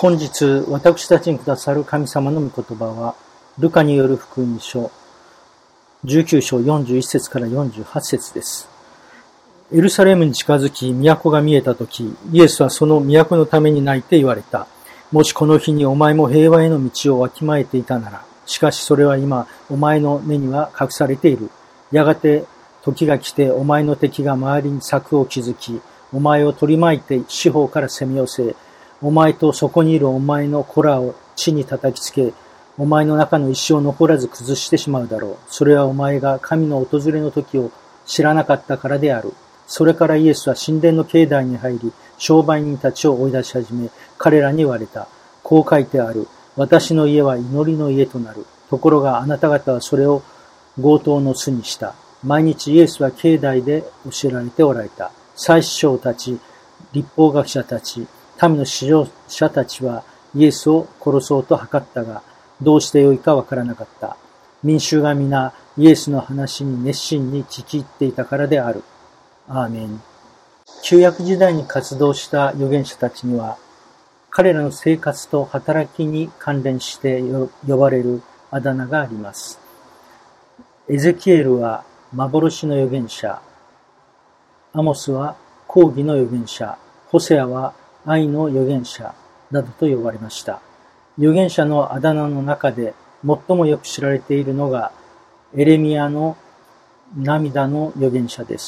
本日私たちにくださる神様の御言葉は、ルカによる福音書19章41節から48節です。エルサレムに近づき、都が見えたとき、イエスはその都のために泣いて言われた。もしこの日にお前も平和への道をわきまえていたなら、しかしそれは今、お前の目には隠されている。やがて時が来て、お前の敵が周りに柵を築き、お前を取り巻いて四方から攻め寄せ、お前とそこにいるお前の子らを地に叩きつけ、お前の中の一生残らず崩してしまうだろう。それはお前が神の訪れの時を知らなかったからである。それからイエスは神殿の境内に入り、商売人たちを追い出し始め、彼らに言われた。こう書いてある。私の家は祈りの家となる。ところがあなた方はそれを強盗の巣にした。毎日イエスは境内で教えられておられた。祭司長たち、律法学者たち、民の指導者たちはイエスを殺そうと図ったが、どうしてよいかわからなかった。民衆が皆イエスの話に熱心に聞き入っていたからである。アーメン。旧約時代に活動した預言者たちには、彼らの生活と働きに関連して呼ばれるあだ名があります。エゼキエルは幻の預言者、アモスは公義の預言者、ホセアは愛の預言者などと呼ばれました。預言者のあだ名の中で最もよく知られているのがエレミヤの涙の預言者です。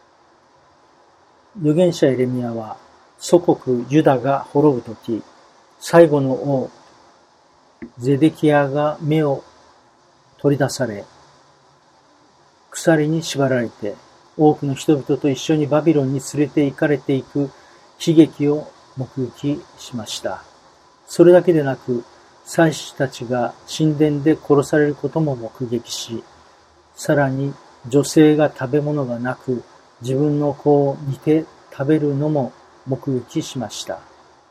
預言者エレミヤは祖国ユダが滅ぶとき、最後の王ゼデキヤが目を取り出され、鎖に縛られて多くの人々と一緒にバビロンに連れて行かれていく悲劇を目撃しました。それだけでなく、祭司たちが神殿で殺されることも目撃し、さらに女性が食べ物がなく、自分の子を煮て食べるのも目撃しました。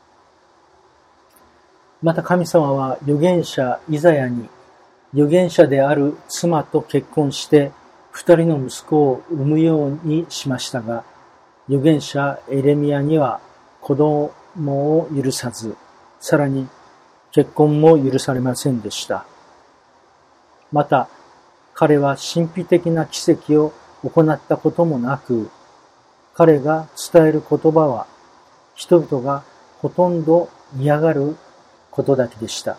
また神様は預言者イザヤに、預言者である妻と結婚して二人の息子を産むようにしましたが、預言者エレミヤには子供を許さず、さらに結婚も許されませんでした。また、彼は神秘的な奇跡を行ったこともなく、彼が伝える言葉は人々がほとんど嫌がることだけでした。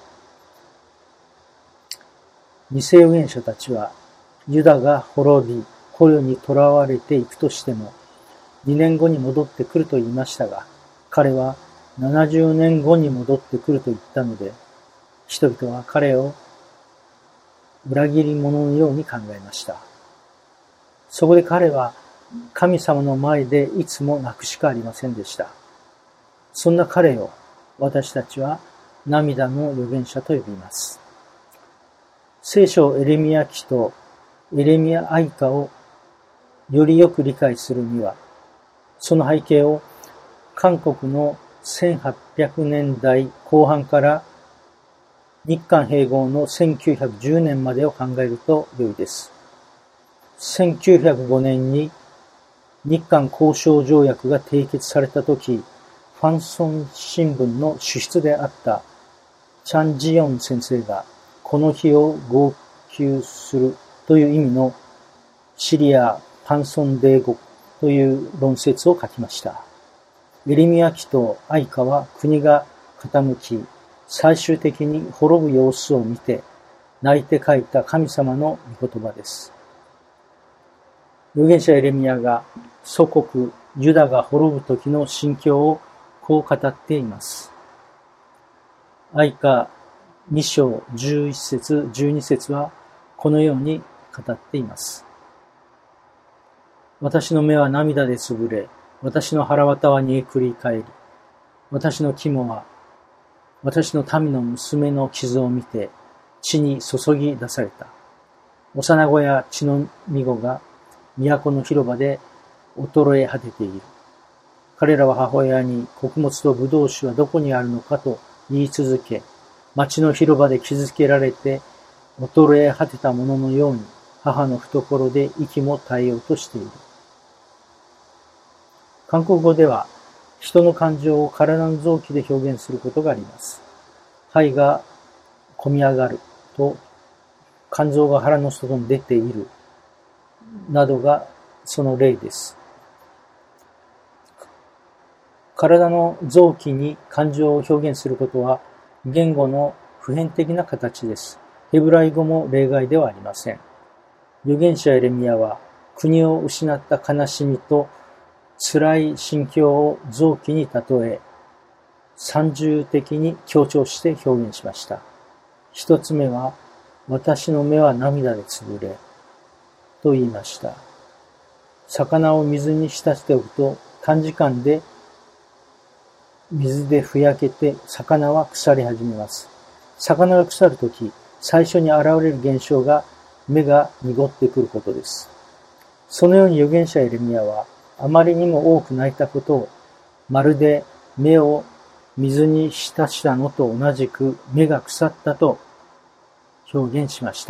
偽預言者たちはユダが滅び、捕虜に囚われていくとしても、2年後に戻ってくると言いましたが、彼は70年後に戻ってくると言ったので、人々は彼を裏切り者のように考えました。そこで彼は神様の前でいつも泣くしかありませんでした。そんな彼を私たちは涙の預言者と呼びます。聖書エレミヤ記とエレミヤ哀歌をよりよく理解するには、その背景を韓国の1800年代後半から日韓併合の1910年までを考えると良いです。1905年に日韓交渉条約が締結されたとき、ファンソン新聞の主筆であったチャン・ジヨン先生がこの日を号泣するという意味のシリア・パンソンデー語という論説を書きました。エレミヤ記と哀歌は国が傾き、最終的に滅ぶ様子を見て泣いて書いた神様の御言葉です。預言者エレミヤが祖国ユダが滅ぶ時の心境をこう語っています。哀歌2章11節12節はこのように語っています。私の目は涙でつぶれ、私の腹渡は煮えくり返り、私の肝は私の民の娘の傷を見て血に注ぎ出された。幼子や血のみ子が都の広場で衰え果てている。彼らは母親に穀物と葡萄酒はどこにあるのかと言い続け、町の広場で傷つけられて衰え果てたもののように母の懐で息も絶えようとしている。韓国語では人の感情を体の臓器で表現することがあります。肺が込み上がると肝臓が腹の外に出ているなどがその例です。体の臓器に感情を表現することは言語の普遍的な形です。ヘブライ語も例外ではありません。預言者エレミヤは国を失った悲しみと辛い心境を臓器に例え、三重的に強調して表現しました。一つ目は、私の目は涙でつぶれ、と言いました。魚を水に浸しておくと短時間で水でふやけて魚は腐り始めます。魚が腐るとき、最初に現れる現象が目が濁ってくることです。そのように預言者エレミヤはあまりにも多く泣いたことを、まるで目を水に浸したのと同じく目が腐ったと表現しました。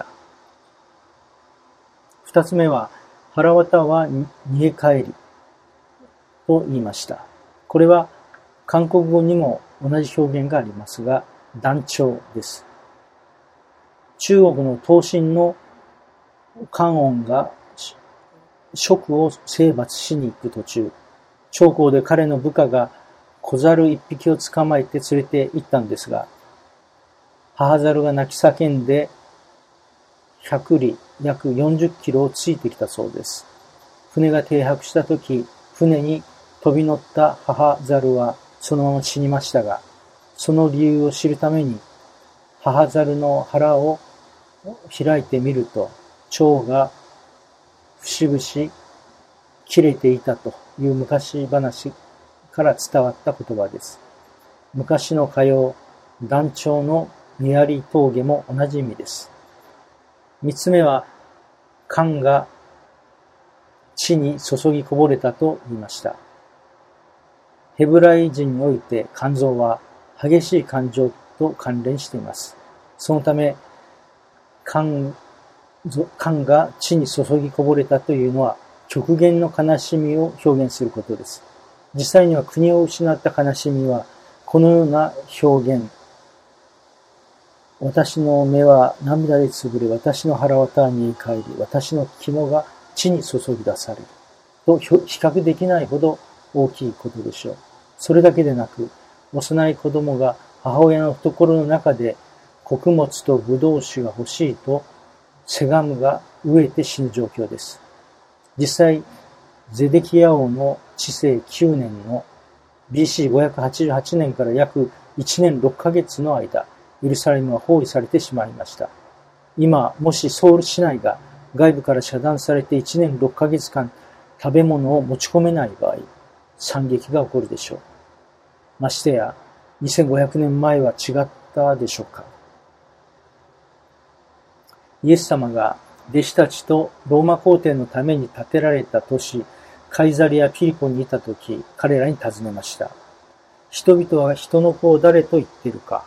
二つ目は、腹渡は煮え返りと言いました。これは韓国語にも同じ表現がありますが、断腸です。中国の東晋の韓王が蜀を征伐しに行く途中、長江で彼の部下が小猿一匹を捕まえて連れて行ったんですが、母猿が泣き叫んで100里約40キロをついてきたそうです。船が停泊したとき、船に飛び乗った母猿はそのまま死にましたが、その理由を知るために母猿の腹を開いてみると、腸が節々切れていたという昔話から伝わった言葉です。昔の歌謡、断腸のメアリー峠も同じ意味です。三つ目は、肝が地に注ぎこぼれたと言いました。ヘブライ人において肝臓は激しい感情と関連しています。そのため、肝が地に注ぎこぼれたというのは極限の悲しみを表現することです。実際には国を失った悲しみはこのような表現、私の目は涙でつぶれ、私の腹渡は煮え返り、私の肝が地に注ぎ出されると比較できないほど大きいことでしょう。それだけでなく、幼い子供が母親の懐の中で穀物とブドウ酒が欲しいとせがむが飢えて死ぬ状況です。実際、ゼデキヤ王の治世9年の BC588 年から約1年6ヶ月の間、エルサレムは包囲されてしまいました。今、もしソウル市内が外部から遮断されて1年6ヶ月間食べ物を持ち込めない場合、惨劇が起こるでしょう。ましてや、2500年前は違ったでしょうか。イエス様が弟子たちとローマ皇帝のために建てられた都市、カイザリア・ピリポにいたとき、彼らに尋ねました。人々は人の子を誰と言っているか。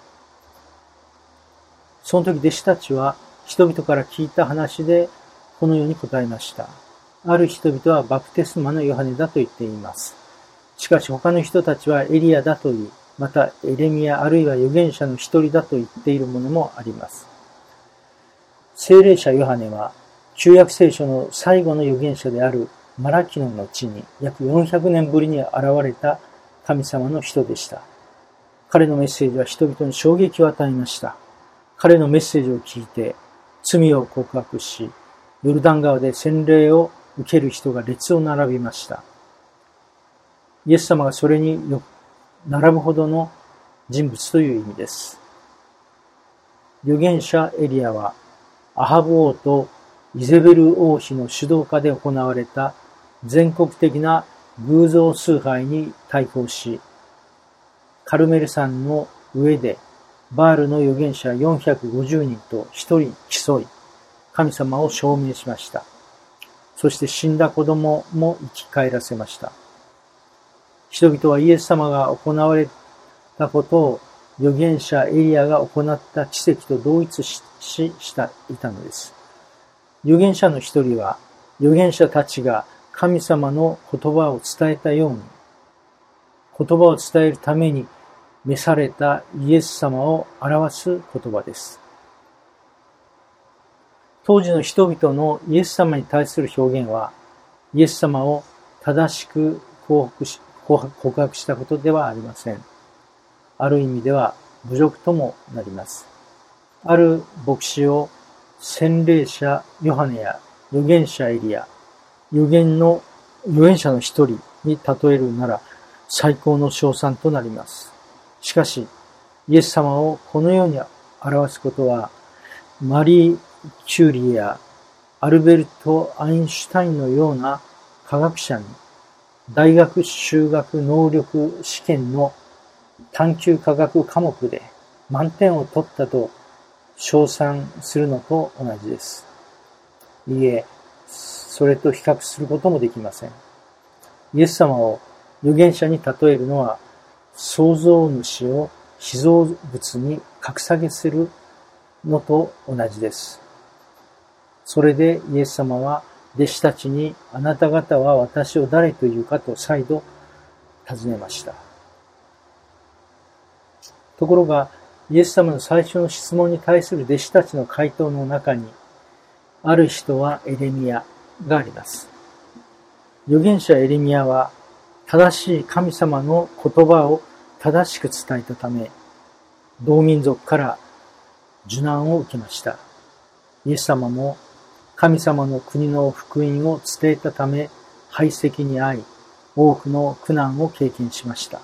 その時弟子たちは人々から聞いた話でこのように答えました。ある人々はバプテスマのヨハネだと言っています。しかし他の人たちはエリアだと言い、またエレミヤあるいは預言者の一人だと言っているものもあります。聖霊者ヨハネは旧約聖書の最後の預言者であるマラキノの地に約400年ぶりに現れた神様の人でした。彼のメッセージは人々に衝撃を与えました。彼のメッセージを聞いて罪を告白し、ヨルダン川で洗礼を受ける人が列を並びました。イエス様がそれに並ぶほどの人物という意味です。預言者エリアはアハブ王とイゼベル王妃の主導下で行われた全国的な偶像崇拝に対抗し、カルメル山の上でバールの預言者450人と一人競い、神様を証明しました。そして死んだ子供も生き返らせました。人々はイエス様が行われたことを預言者エリアが行った奇跡と同一していたのです。預言者の一人は、預言者たちが神様の言葉を伝えたように、 言葉を伝えるために召されたイエス様を表す言葉です。当時の人々のイエス様に対する表現は、イエス様を正しく告白したことではありません。ある意味では侮辱ともなります。ある牧師を洗礼者ヨハネや預言者エリヤ、預言者の一人に例えるなら最高の称賛となります。しかし、イエス様をこのように表すことは、マリー・キューリーやアルベルト・アインシュタインのような科学者に大学修学能力試験の探究科学科目で満点を取ったと称賛するのと同じです。いいえ、それと比較することもできません。イエス様を預言者に例えるのは、創造主を被造物に格下げするのと同じです。それでイエス様は弟子たちに、あなた方は私を誰というかと再度尋ねました。ところが、イエス様の最初の質問に対する弟子たちの回答の中に、ある人はエレミヤがあります。預言者エレミヤは、正しい神様の言葉を正しく伝えたため、同民族から受難を受けました。イエス様も神様の国の福音を伝えたため、排斥に遭い、多くの苦難を経験しました。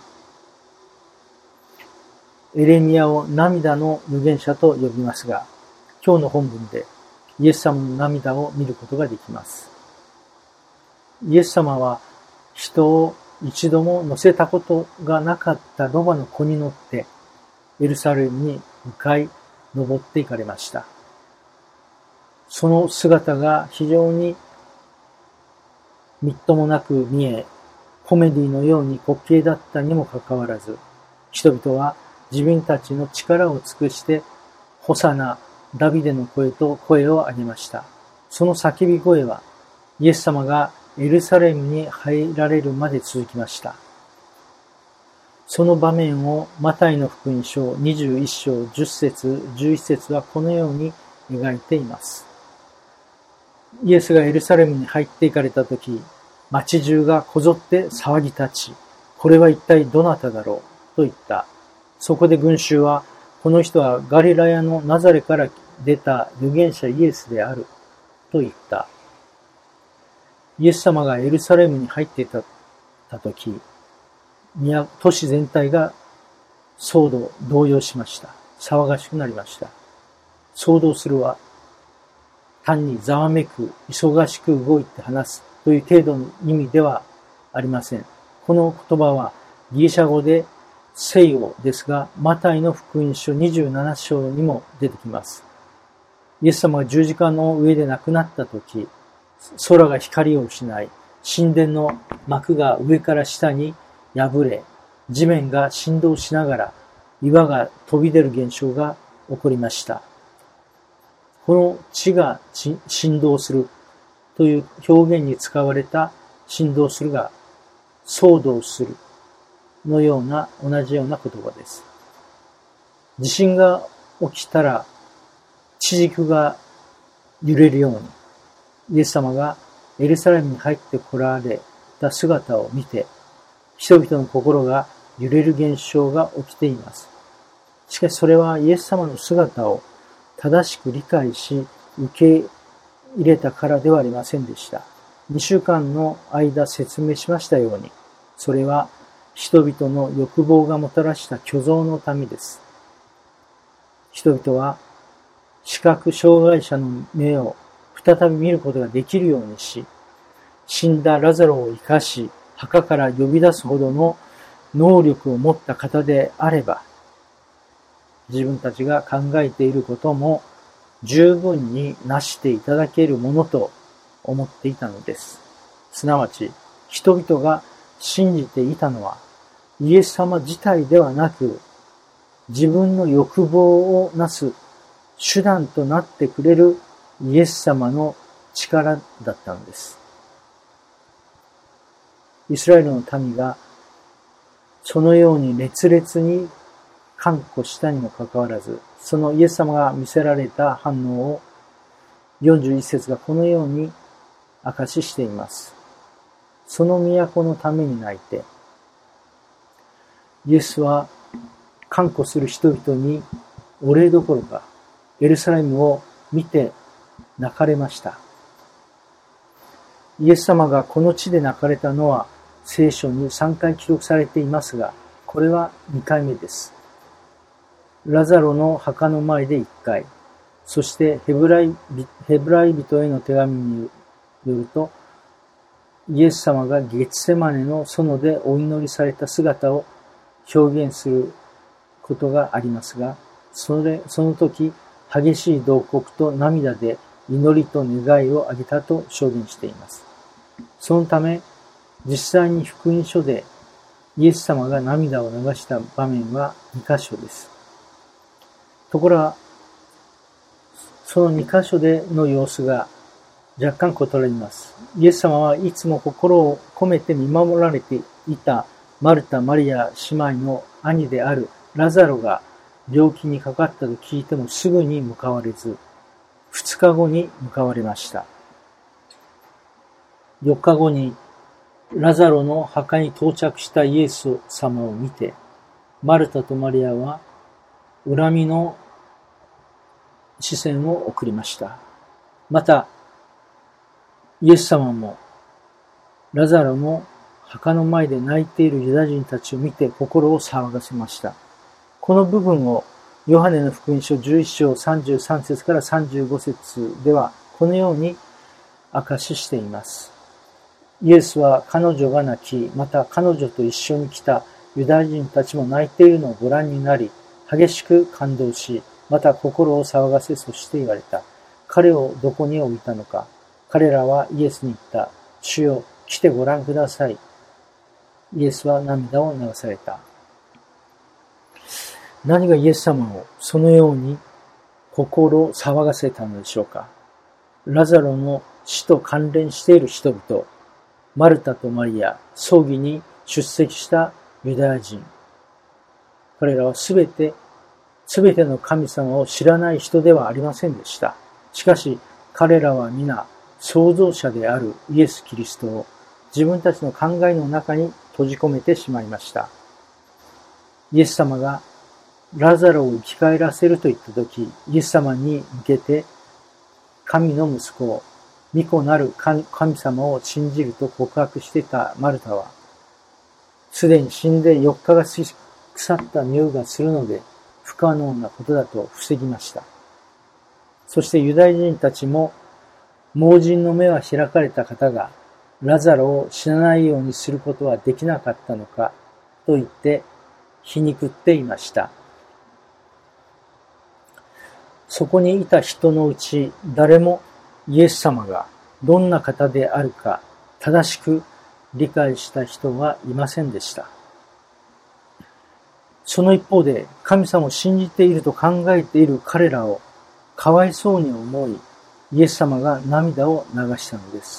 エレミヤを涙の預言者と呼びますが、今日の本文でイエス様の涙を見ることができます。イエス様は人を一度も乗せたことがなかったロバの子に乗ってエルサレムに向かい登っていかれました。その姿が非常にみっともなく見え、コメディのように滑稽だったにもかかわらず、人々は自分たちの力を尽くして、ホサナ、ダビデの声と声を上げました。その叫び声は、イエス様がエルサレムに入られるまで続きました。その場面をマタイの福音書21章10節11節はこのように描いています。イエスがエルサレムに入っていかれたとき、町中がこぞって騒ぎ立ち、これは一体どなただろうと言った。そこで群衆は、この人はガリラヤのナザレから出た預言者イエスであると言った。イエス様がエルサレムに入っていたとき、都市全体が動揺しました。騒がしくなりました。騒動するは単にざわめく、忙しく動いて話すという程度の意味ではありません。この言葉はギリシャ語でセイオですが、マタイの福音書27章にも出てきます。イエス様が十字架の上で亡くなったとき、空が光を失い、神殿の幕が上から下に破れ、地面が振動しながら岩が飛び出る現象が起こりました。この地が振動するという表現に使われた振動するが騒動するのような同じような言葉です。地震が起きたら地軸が揺れるように、イエス様がエルサレムに入ってこられた姿を見て、人々の心が揺れる現象が起きています。しかしそれはイエス様の姿を正しく理解し受け入れたからではありませんでした。2週間の間説明しましたように、それは人々の欲望がもたらした虚像のためです。人々は視覚障害者の目を再び見ることができるようにし、死んだラザロを生かし、墓から呼び出すほどの能力を持った方であれば、自分たちが考えていることも十分になしていただけるものと思っていたのです。すなわち、人々が信じていたのは、イエス様自体ではなく、自分の欲望をなす手段となってくれるイエス様の力だったのです。イスラエルの民がそのように熱烈に看顧したにもかかわらず、そのイエス様が見せられた反応を41節がこのように証ししています。その都のために泣いて、イエスは看顧する人々にお礼どころか、エルサレムを見て泣かれました。イエス様がこの地で泣かれたのは聖書に3回記録されていますが、これは2回目です。ラザロの墓の前で1回、そしてヘブライ人への手紙によると、イエス様がゲツセマネの園でお祈りされた姿を表現することがありますが、その時、激しい慟哭と涙で祈りと願いを挙げたと証言しています。そのため、実際に福音書でイエス様が涙を流した場面は2箇所です。ところが、その2箇所での様子が若干異なります。イエス様はいつも心を込めて見守られていたマルタ・マリア姉妹の兄であるラザロが病気にかかったと聞いてもすぐに向かわれず、2日後に向かわれました。4日後にラザロの墓に到着したイエス様を見て、マルタとマリアは恨みの視線を送りました。また、イエス様もラザロの墓の前で泣いているユダヤ人たちを見て心を騒がせました。この部分をヨハネの福音書11章33節から35節ではこのように証ししています。イエスは彼女が泣き、また彼女と一緒に来たユダヤ人たちも泣いているのをご覧になり、激しく感動し、また心を騒がせ、そして言われた。彼をどこに置いたのか。彼らはイエスに言った。主よ、来てご覧ください。イエスは涙を流された。何がイエス様をそのように心を騒がせたのでしょうか。ラザロの死と関連している人々、マルタとマリア、葬儀に出席したユダヤ人。彼らはすべての神様を知らない人ではありませんでした。しかし、彼らは皆、創造者であるイエス・キリストを自分たちの考えの中に閉じ込めてしまいました。イエス様がラザロを生き返らせると言ったとき、イエス様に向けて、神の息子を、御子なる神様を信じると告白していたマルタは、すでに死んで4日が腐った匂いがするので、不可能なことだと防ぎました。そしてユダヤ人たちも、盲人の目は開かれた方が、ラザロを死なないようにすることはできなかったのか、と言って皮肉っていました。そこにいた人のうち誰もイエス様がどんな方であるか正しく理解した人はいませんでした。その一方で神様を信じていると考えている彼らをかわいそうに思い、イエス様が涙を流したのです。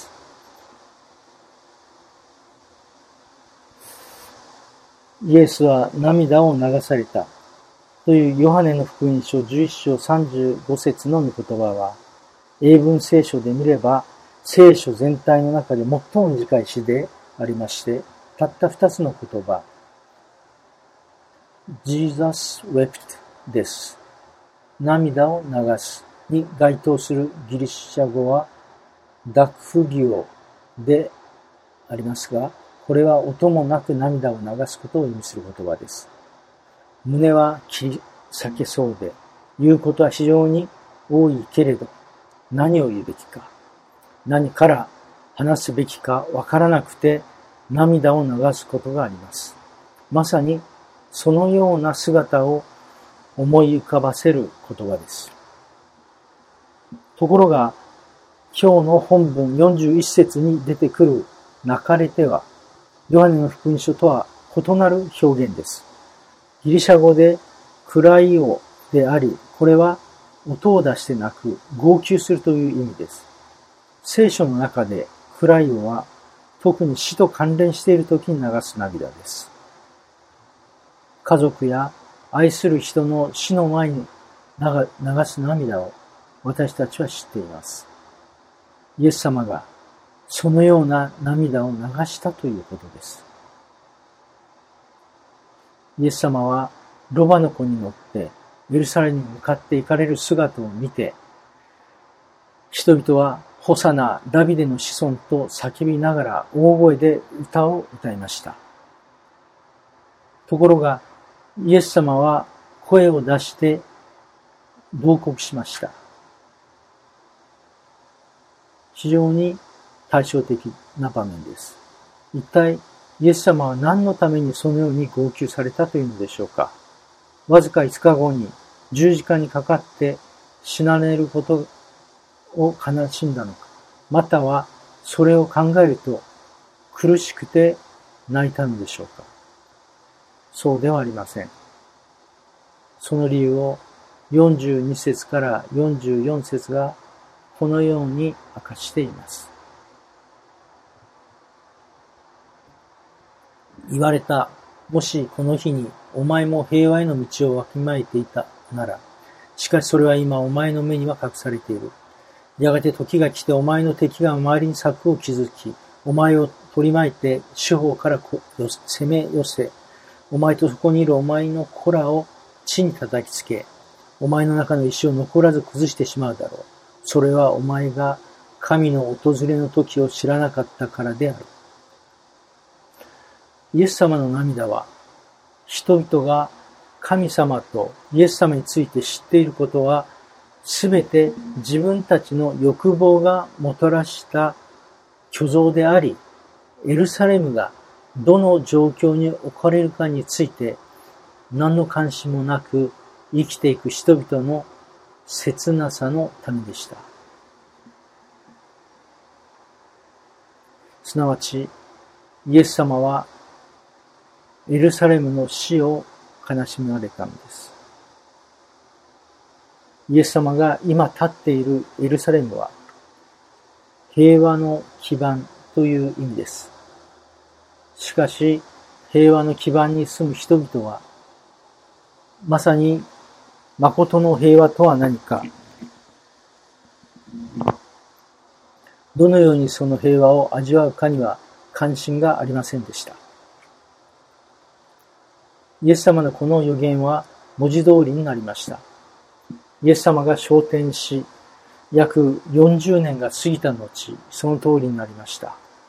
イエスは涙を流されたというヨハネの福音書11章35節の御言葉は、英文聖書で見れば聖書全体の中で最も短い詩でありまして、たった2つの言葉、Jesus wept です。涙を流すに該当するギリシャ語はダクフギオでありますが、これは音もなく涙を流すことを意味する言葉です。胸は切り裂けそうで、言うことは非常に多いけれど、何を言うべきか、何から話すべきかわからなくて涙を流すことがあります。まさにそのような姿を思い浮かばせる言葉です。ところが、今日の本文41節に出てくる泣かれては、ヨハネの福音書とは異なる表現です。ギリシャ語でクライオであり、これは音を出して泣く、号泣するという意味です。聖書の中でクライオは特に死と関連している時に流す涙です。 家族や愛する人の死の前に流す涙を私たちは知っています。イエス様がそのような涙を流したということです。イエス様はロバの子に乗ってエルサレムに向かって行かれる姿を見て、人々はホサナ、ダビデの子孫と叫びながら大声で歌を歌いました。ところがイエス様は声を出して亡国しました。非常に対照的な場面です。一体イエス様は何のためにそのように号泣されたというのでしょうか。わずか5日後に十字架にかかって死なれることを悲しんだのか、またはそれを考えると苦しくて泣いたのでしょうか。そうではありません。その理由を42節から44節がこのように明かしています。言われた。もしこの日にお前も平和への道をわきまえていたなら、しかしそれは今お前の目には隠されている。やがて時が来てお前の敵が周りに柵を築き、お前を取り巻いて四方から攻め寄せ、お前とそこにいるお前の子らを地に叩きつけ、お前の中の石を残らず崩してしまうだろう。それはお前が神の訪れの時を知らなかったからである。イエス様の涙は、人々が神様とイエス様について知っていることは、すべて自分たちの欲望がもたらした虚像であり、エルサレムがどの状況に置かれるかについて何の関心もなく生きていく人々の切なさのためでした。すなわち、イエス様はエルサレムの死を悲しめられたのです。イエス様が今立っているエルサレムは平和の基盤という意味です。しかし平和の基盤に住む人々はまさに誠の平和とは何か、どのようにその平和を味わうかには関心がありませんでした。イエス様のこの予言は文字通りになりました。イエス様が昇天し、約40年が過ぎた後、その通りになりました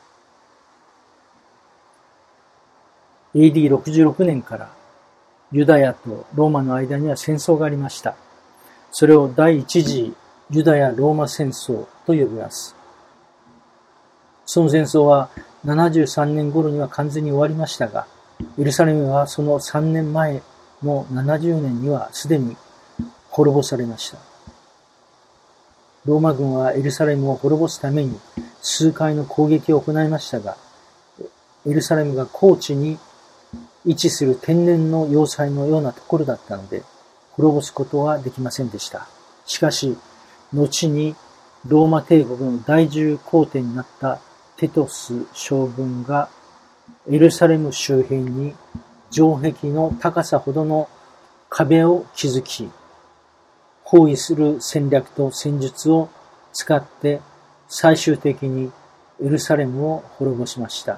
。AD66 年からユダヤとローマの間には戦争がありました。それを第一次ユダヤ・ローマ戦争と呼びます。その戦争は73年頃には完全に終わりましたが、エルサレムはその3年前の70年にはすでに滅ぼされました。ローマ軍はエルサレムを滅ぼすために数回の攻撃を行いましたが、エルサレムが高地に位置する天然の要塞のようなところだったので、滅ぼすことはできませんでした。しかし、後にローマ帝国の第10皇帝になったテトス将軍がエルサレム周辺に城壁の高さほどの壁を築き、包囲する戦略と戦術を使って最終的にエルサレムを滅ぼしました。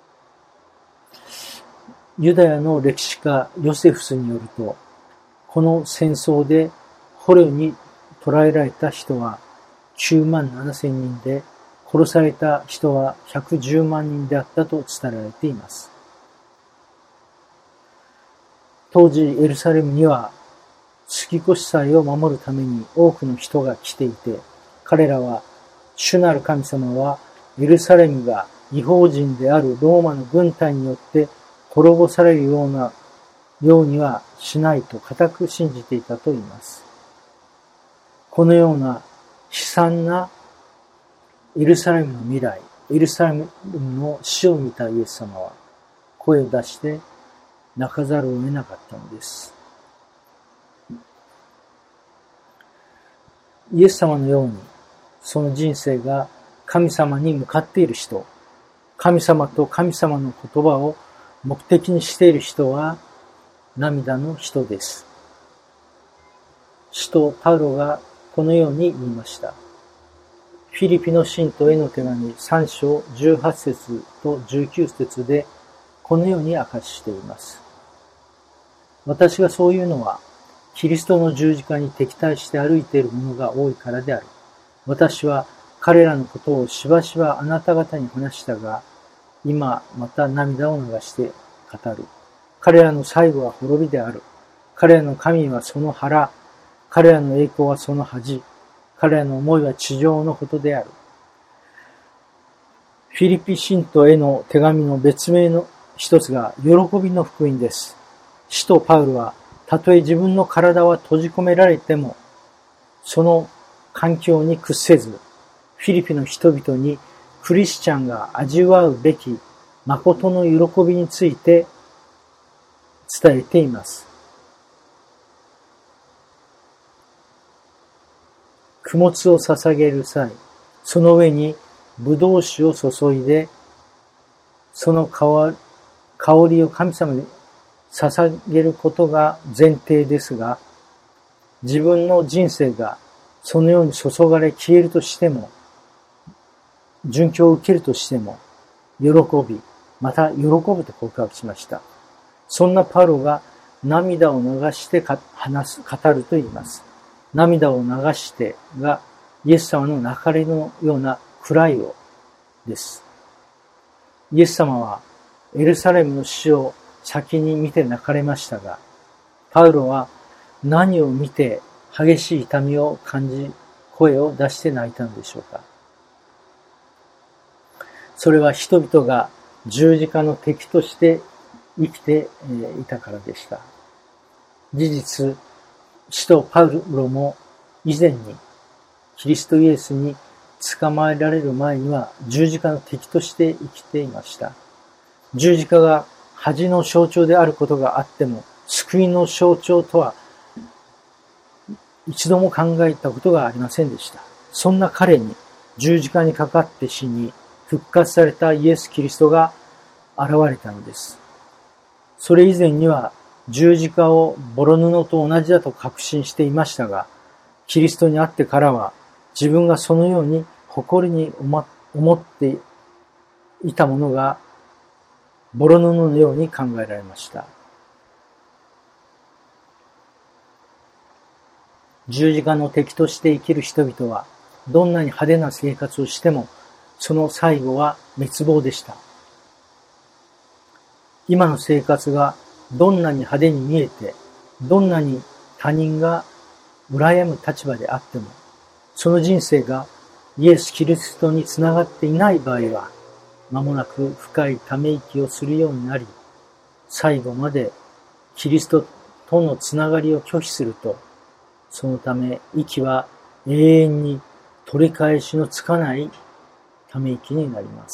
ユダヤの歴史家ヨセフスによると、この戦争で捕虜に捕らえられた人は9万7千人で、殺された人は110万人であったと伝えられています。当時エルサレムには杉越祭を守るために多くの人が来ていて、彼らは主なる神様はエルサレムが異邦人であるローマの軍隊によって滅ぼされるようにはしないと固く信じていたと言います。このような悲惨なエルサレムの未来、エルサレムの死を見たイエス様は声を出して泣かざるを得なかったのです。イエス様のようにその人生が神様に向かっている人、神様と神様の言葉を目的にしている人は涙の人です。使徒パウロがこのように言いました。フィリピの信徒への手紙3章18節と19節でこのように明かしています。私がそういうのは、キリストの十字架に敵対して歩いている者が多いからである。私は彼らのことをしばしばあなた方に話したが、今また涙を流して語る。彼らの最後は滅びである。彼らの神はその腹、彼らの栄光はその恥、彼らの思いは地上のことである。フィリピ信徒への手紙の別名の一つが喜びの福音です。使徒パウロは、たとえ自分の体は閉じ込められても、その環境に屈せず、フィリピの人々にクリスチャンが味わうべき誠の喜びについて伝えています。供物を捧げる際、その上にブドウ酒を注いで、その香りを神様に捧げることが前提ですが、自分の人生がそのように注がれ消えるとしても、殉教を受けるとしても、喜び、また喜ぶと告白しました。そんなパウロが涙を流して語ると言います。涙を流してがイエス様の泣かれのようなクライをです。イエス様はエルサレムの死を先に見て泣かれましたが、パウロは何を見て激しい痛みを感じ、声を出して泣いたのでしょうか。それは人々が十字架の敵として生きていたからでした。事実、使徒パウロも以前にキリストイエスに捕まえられる前には十字架の敵として生きていました。十字架が恥の象徴であることがあっても、救いの象徴とは一度も考えたことがありませんでした。そんな彼に十字架にかかって死に復活されたイエス・キリストが現れたのです。それ以前には十字架をボロ布と同じだと確信していましたが、キリストに会ってからは自分がそのように誇りに思っていたものがボロ布のように考えられました。十字架の敵として生きる人々はどんなに派手な生活をしてもその最後は滅亡でした。今の生活がどんなに派手に見えて、どんなに他人が羨む立場であっても、その人生がイエス・キリストにつながっていない場合は、間もなく深いため息をするようになり、最後までキリストとのつながりを拒否すると、そのため息は永遠に取り返しのつかないため息になります。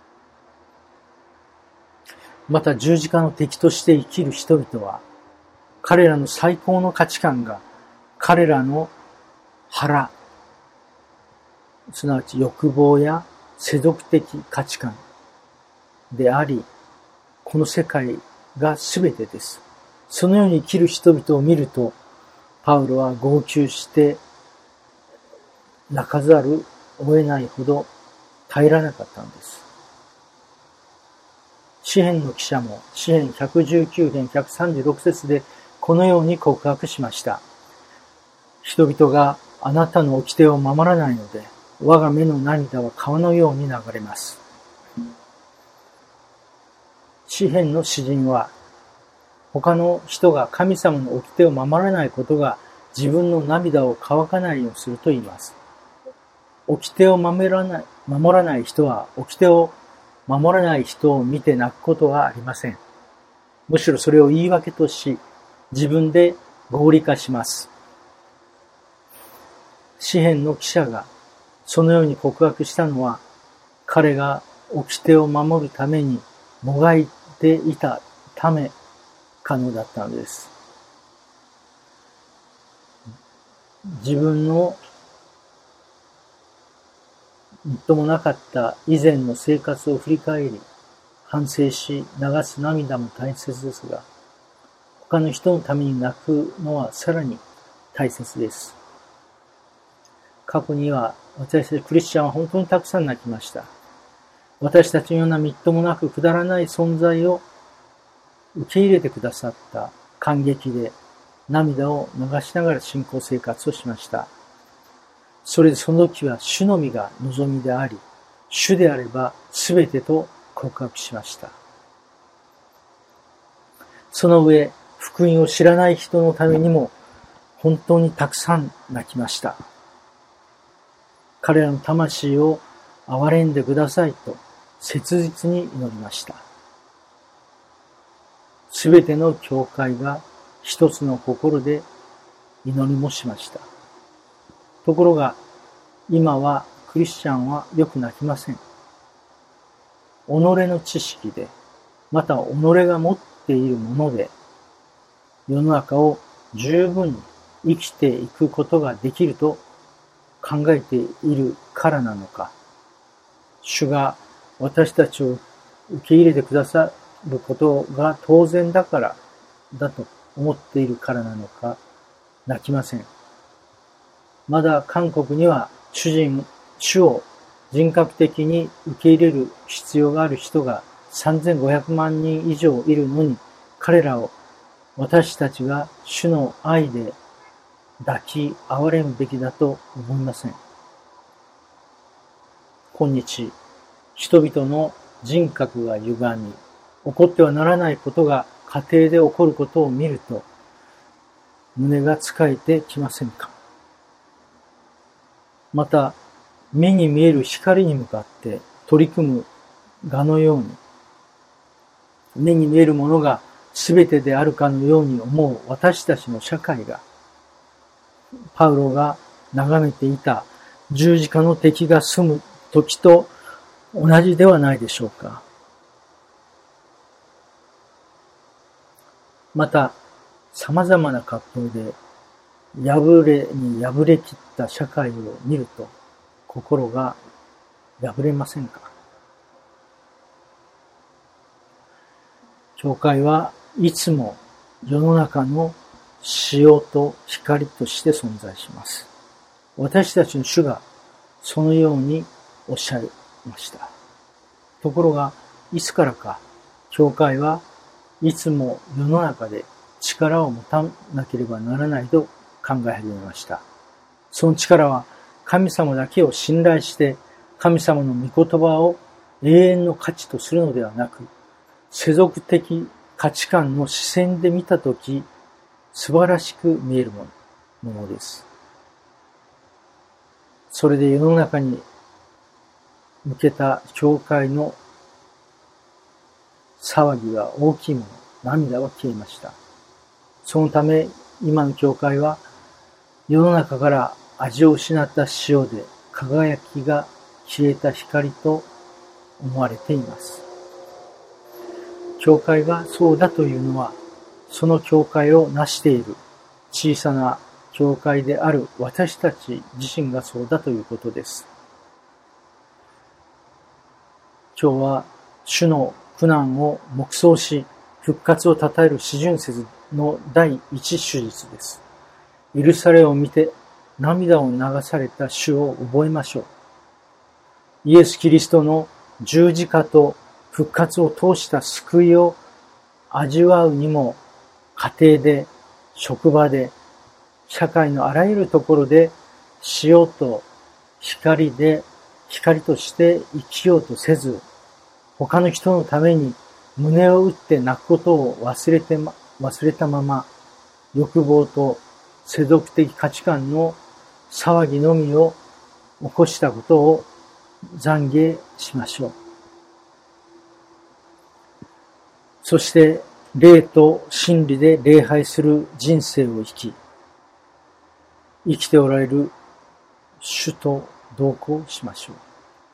また十字架の敵として生きる人々は、彼らの最高の価値観が彼らの腹、すなわち欲望や世俗的価値観であり、この世界が全てです。そのように生きる人々を見ると、パウロは号泣して泣かざるを得ないほど耐えられなかったのです。詩編の記者も詩編119編136節でこのように告白しました。人々があなたの掟を守らないので、我が目の涙は川のように流れます。詩編の詩人は、他の人が神様の掟を守らないことが自分の涙を乾かないようにすると言います。掟を守らない人は、掟を守らない人を見て泣くことはありません。むしろそれを言い訳とし、自分で合理化します。詩編の記者がそのように告白したのは、彼が掟を守るためにもがいていたため可能だったのです。自分のみっともなかった以前の生活を振り返り、反省し流す涙も大切ですが、 他の人のために泣くのはさらに大切です。過去には私たちクリスチャンは本当にたくさん泣きました。私たちのようなみっともなくくだらない存在を受け入れてくださった感激で涙を流しながら信仰生活をしました。それでその時は主のみが望みであり、主であればすべてと告白しました。その上、福音を知らない人のためにも本当にたくさん泣きました。彼らの魂を憐れんでくださいと切実に祈りました。すべての教会が一つの心で祈りもしました。ところが今はクリスチャンはよく泣きません。己の知識で、また己が持っているもので世の中を十分に生きていくことができると考えているからなのか、主が私たちを受け入れてくださることが当然だからだと思っているからなのか、泣きません。まだ韓国には主を人格的に受け入れる必要がある人が3500万人以上いるのに、彼らを私たちが主の愛で抱き憐れむべきだと思いません。今日、人々の人格が歪み、起こってはならないことが家庭で起こることを見ると、胸がつかえてきませんか？また、目に見える光に向かって取り組む蛾のように、目に見えるものが全てであるかのように思う私たちの社会が、パウロが眺めていた十字架の敵が住む時と同じではないでしょうか。また、様々な葛藤で破れきった社会を見ると心が破れませんか？教会はいつも世の中の塩と光として存在します。私たちの主がそのようにおっしゃいました。ところが、いつからか教会はいつも世の中で力を持たなければならないと考え始めました。その力は神様だけを信頼して神様の御言葉を永遠の価値とするのではなく、世俗的価値観の視線で見たとき素晴らしく見えるものです。それで世の中に向けた教会の騒ぎは大きいもの、涙は消えました。そのため今の教会は世の中から味を失った塩で輝きが消えた光と思われています。教会がそうだというのは、その教会を成している小さな教会である私たち自身がそうだということです。今日は主の苦難を黙想し、復活を称える四旬節の第一手術です。エルサレムを見て涙を流された主を覚えましょう。イエス・キリストの十字架と復活を通した救いを味わうにも、家庭で、職場で、社会のあらゆるところで塩と光として生きようとせず、他の人のために胸を打って泣くことを忘れたまま、欲望と世俗的価値観の騒ぎのみを起こしたことを懺悔しましょう。そして霊と真理で礼拝する人生を生きておられる主と同行しましょう。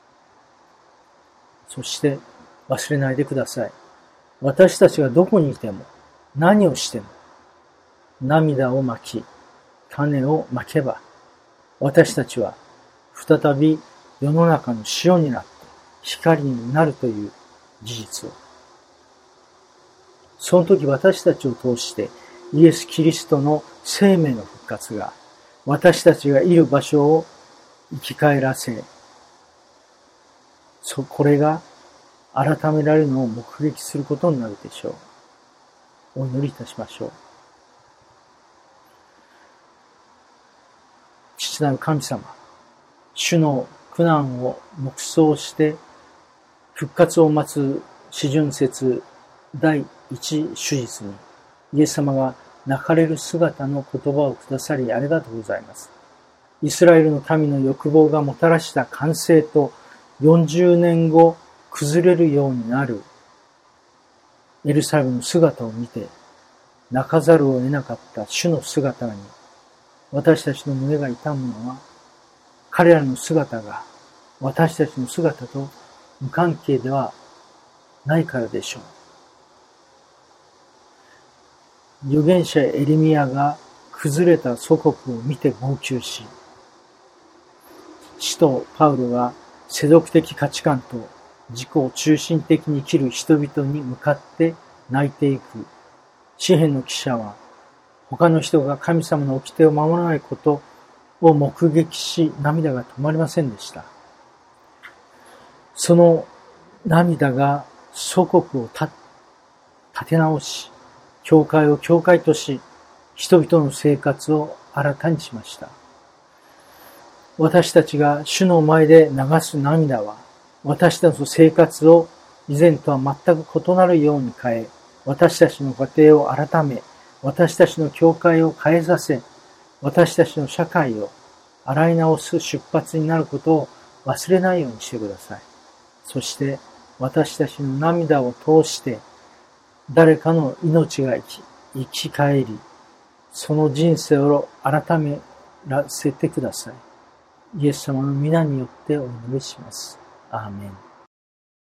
そして忘れないでください。私たちがどこにいても何をしても涙をまき種をまけば、私たちは再び世の中の塩になって光になるという事実を、その時私たちを通してイエス・キリストの生命の復活が私たちがいる場所を生き返らせ、これが改められるのを目撃することになるでしょう。お祈りいたしましょう。父なる神様、主の苦難を黙想して復活を待つ四旬節第一手術にイエス様が泣かれる姿の言葉をくださりありがとうございます。イスラエルの民の欲望がもたらした完成と40年後崩れるようになるエルサレムの姿を見て泣かざるを得なかった主の姿に私たちの胸が痛むのは彼らの姿が私たちの姿と無関係ではないからでしょう。預言者エレミヤが崩れた祖国を見て号泣し、使徒パウロが世俗的価値観と自己を中心的に生きる人々に向かって泣いていく詩篇の記者は、他の人が神様の掟を守らないことを目撃し、涙が止まりませんでした。その涙が祖国を立て直し、教会を教会とし、人々の生活を新たにしました。私たちが主の前で流す涙は、私たちの生活を以前とは全く異なるように変え、私たちの家庭を改め、私たちの教会を変えさせ、私たちの社会を洗い直す出発になることを忘れないようにしてください。そして私たちの涙を通して誰かの命が生き返り、その人生を改めらせてください。イエス様の皆によってお祈りします。アーメン。